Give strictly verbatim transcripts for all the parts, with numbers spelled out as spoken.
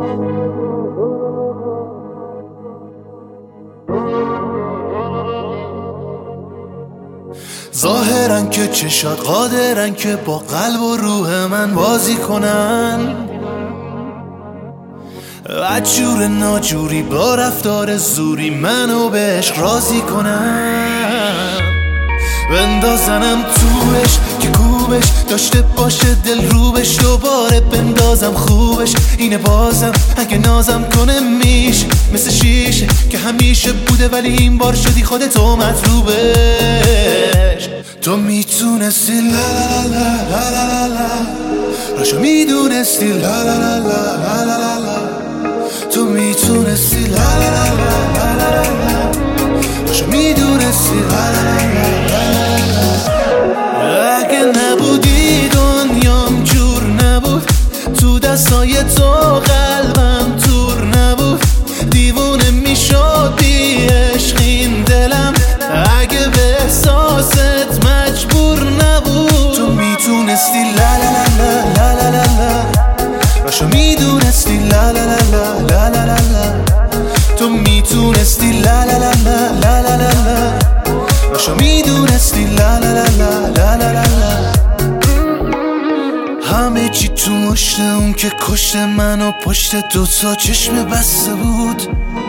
ظاهرن که چشات قادرن که با قلب و روح من بازی کنن، عجور ناجوری با رفتار زوری منو به عشق راضی کنن. بندازنم توش که کوبش داشته باشه دل روبش، دوباره بندازم خوبش اینه بازم اگه نازم کنه میشه مثل شیشه که همیشه بوده ولی این بار شدی خودتو مطلوبش. تو میتونستی لا لا لا لا لا لا راشو میدونستی لا لا لا لا لا لا تو میتونستی لا لا لا لا لا راشو میدونستی لا لا لا لا. اگه نبودی دنیام جور نبود، تو دستای تو قلبم تور نبود، دیوونه میشد بی عشق این دلم اگه به احساست مجبور نبود. تو میتونستی لا لا لا لا لا لا لا راشو میدونستی لا لا لا لا لا لا تو میتونستی لا لا لا لا لا لا راشو میدونستی لا لا لا لا لا لا. همه چی تو مشت اون که کشت منو پشت دوتا چشم بسته بود،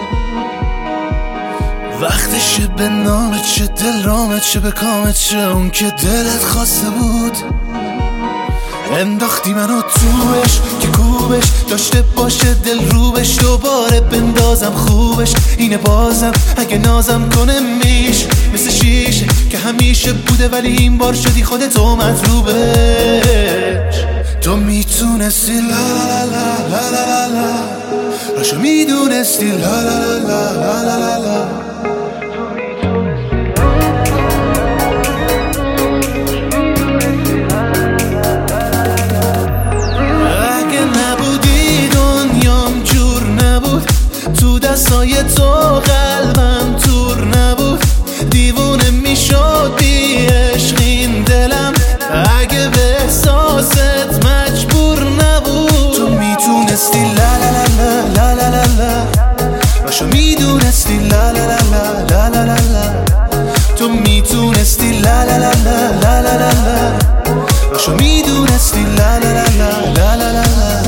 وقتشه به نامت چه دل رامت چه به کامت چه اون که دلت خواسته بود. انداختی منو توش که کوبش داشته باشه دل روبش، دوباره بندازم خوبش اینه بازم اگه نازم کنه میشه مثل شیشه که همیشه بوده ولی این بار شدی خودتو مطلوبش. تو میتونستی لا لا لا لا لا لا راشو میدونستی لا لا لا لا لا لا. تو دستای تو قلبم تور نبود، دیوونه میشد بی عشق این دلم اگه به احساست مجبور نبود. تو میتونستی لا لا لا لا لا لا لا راشو میدونستی لا لا لا لا لا لا تو میتونستی لا لا لا لا لا لا راشو میدونستی لا لا لا لا لا لا.